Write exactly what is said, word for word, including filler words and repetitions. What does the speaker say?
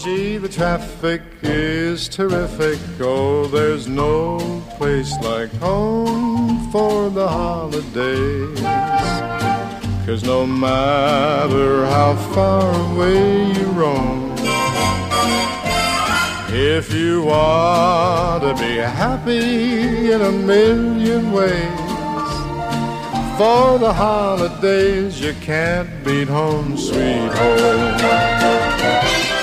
Gee, the traffic is terrific. Oh, there's no place like home for the holidays. 'Cause no matter how far away you roam, if you want to be happy in a million ways, for the holidays you can't beat home, sweet home.